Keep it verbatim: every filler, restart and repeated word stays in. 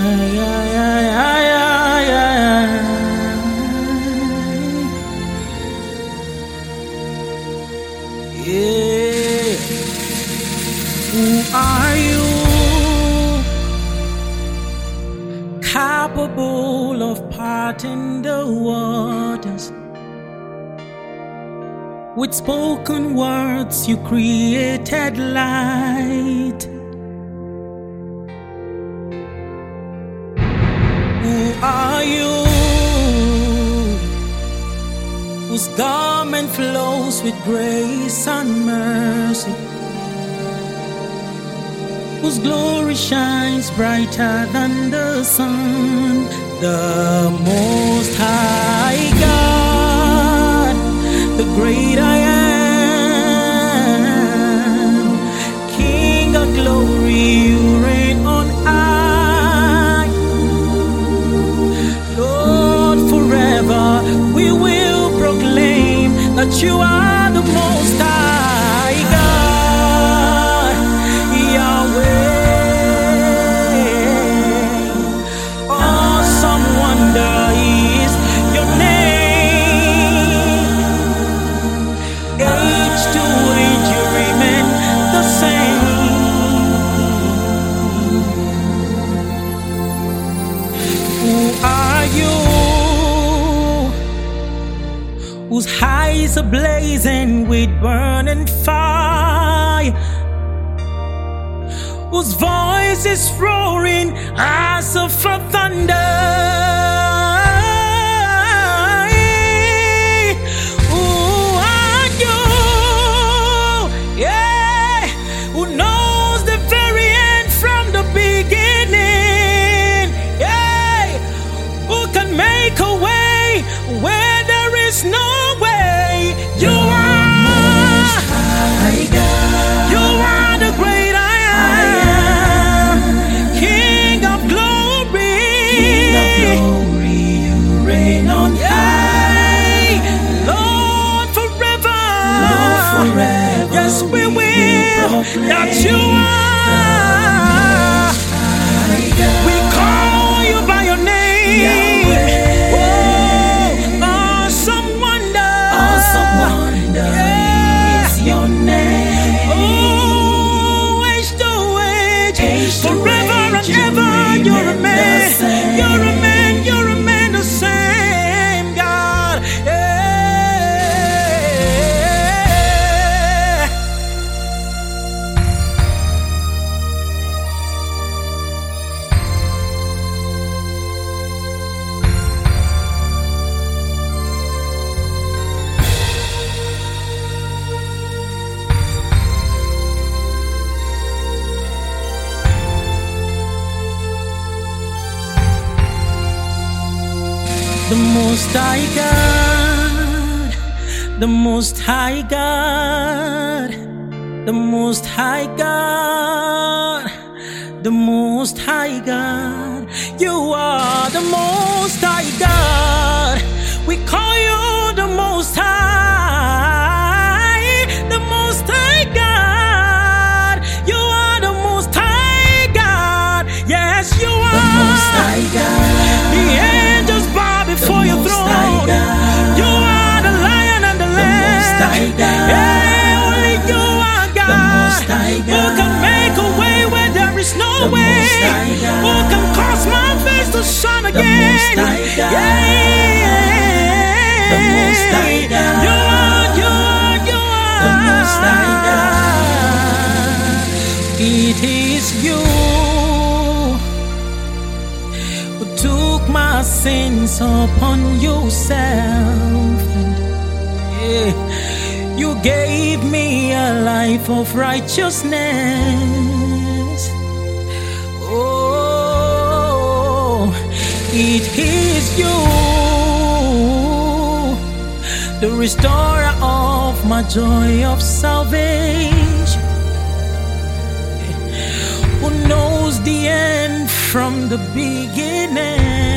yeah, yeah, yeah, yeah, yeah. Yeah. Who are you? Capable of parting the waters. With spoken words you created light. Who are you? Whose garment flows with grace and mercy, whose glory shines brighter than the sun. The Most High God, the great I am, King of glory, you reign on high. Lord, forever we will proclaim that you are the Most High God, Yahweh. Awesome wonder is your name. Age to age you remain the same. Who are you? Whose eyes are blazing with burning fire, whose voice is roaring as of a thunder. Who are you? Yeah, who knows the very end from the beginning? Yeah, who can make a way where there is no way? You are, you are the great I am, King of glory, King of glory, you reign on high. Lord forever, Lord forever, yes we will, that you are. We call you by your name. Forever and ever, you remain, you remain, you remain the same, God. Yeah. The Most High God, the Most High God, the Most High God, the Most High God. You are the Most High God. We call you the Most High, the Most High God. You are the Most High God. Yes, you are the Most High God. The angels bow before your throne. You are the Lion and the Lamb. Yeah, only you are God. Who can make a way where there is no way? Who can cause my face to shine again? Yeah, you are, you are, you are. It is you who took my sins upon yourself, and yeah, you gave me a life of righteousness. Oh, it is you, the restorer of my joy of salvation, who knows the end from the beginning.